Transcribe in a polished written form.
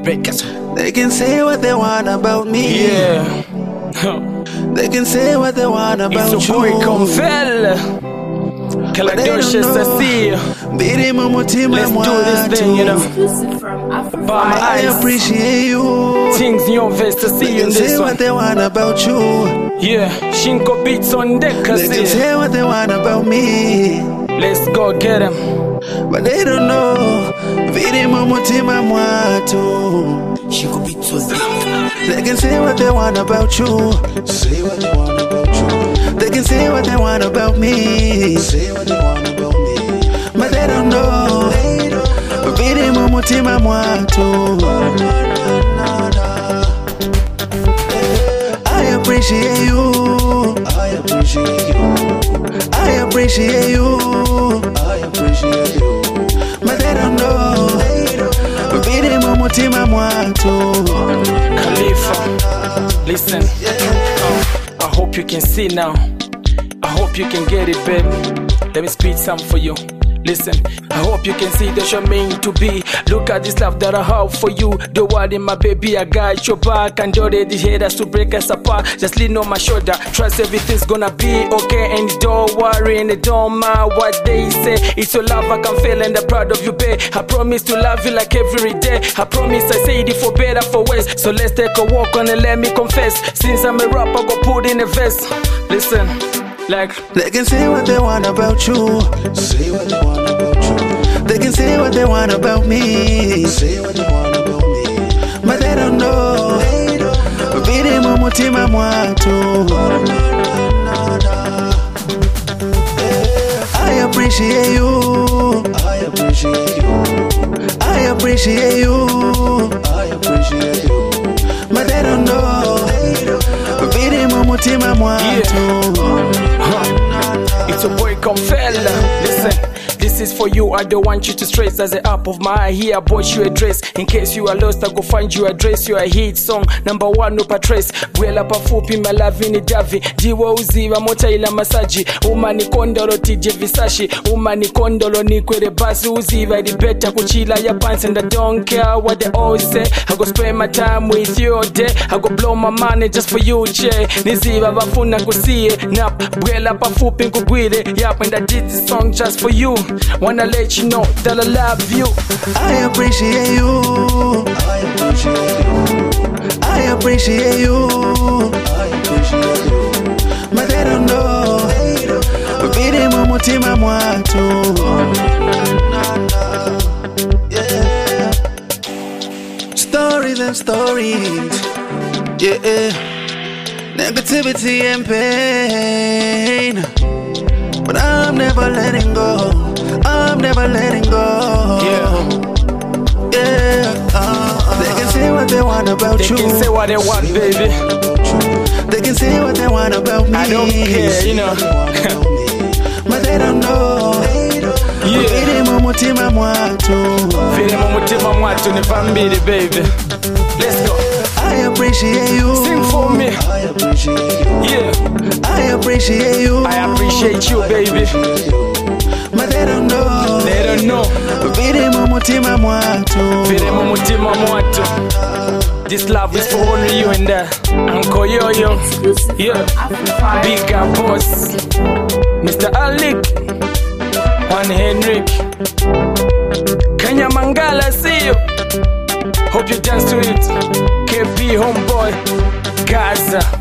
Records. They can say what they want about me. Yeah. They can say what they want about It's a you. boy Convel. Kaladiosha Sasi. Let's do this thing, you know. I appreciate you. Things in your vest to see you in They can this say one. what they want about you. Yeah, Shinko beats on deck. They can say what they want about me. Let's go get him. But they don't know. Vidi mumutima mwatu. Shinko beats on deck. They can say what they want about you. Say what they want about you. They can say what they want about me. Say what they want about me. But they don't know. Vidi mumutima mwatu. I appreciate you. I appreciate you. I appreciate you. I appreciate you. But they don't know. Vidi mumutima mwatu. Khalifa, listen. I hope you can see now. I hope you can get it, baby. Let me speak something for you. Listen, I hope you can see that you're meant to be. Look at this love that I have for you. Don't worry, my baby, I got your back. And don't let the haters to break us apart. Just lean on my shoulder. Trust everything's gonna be okay. And don't worry and don't mind what they say. It's your love I can feel and I'm proud of you, babe. I promise to love you like every day. I promise I say it for better, for worse. So let's take a walk on and let me confess. Since I'm a rapper, go put in a verse. Listen. Like, they can say what they want about you. Say what they want about you. They can say what they want about me. Say what they want about me. But they don't know. Vidi mumutima mwatu. I appreciate you. I appreciate you. I appreciate you. I appreciate you. But they don't know. Vidi mumutima mwatu. It's a boy Convel. Listen, this is for you. I don't want you to stress. As the up of my eye here, I bought you a dress. In case you are lost, I go find you address. You a hit song, #1 no patrace. Bwela pafupi malavini davi. Jiwa uziva mota ila masaji. Umani kondolo tije visashi. Umani kondolo ni kwere basi uziva. Di better kuchila ya pants and I don't care what they all say. I go spend my time with you all day. I go blow my money just for you, che. Niziva bafuna kusiye. Nap, bwela pafupi nkugwire. Yap, and I did this song just for you. Wanna let you know that I love you. I appreciate you. I appreciate you. I appreciate you. I appreciate you. But they don't know. Vidi mumutima mwatu. Yeah. Stories and stories. Yeah. Negativity and pain. But I'm never letting go. I'm never letting go. Yeah. They can say what they want about They you. can say what they want, baby. They can say what they want about me. I don't care, you know. But they don't know. Yeah. Vidi mumutima mwatu. Vidi mumutima mwatu ni family, baby. Let's go. I appreciate you. Sing for me. I appreciate you. Yeah. I appreciate you. I appreciate you, baby. But they don't know. They don't know. Vidi mumutima mwatu. Vidi mumutima mwatu. This love is for only you and Uncle Yo-Yo. Yeah. Big up boss. Mr. Alec. Juan Henrik. Kenya Mangala, see you. Hope you dance to it. KP homeboy. Gaza.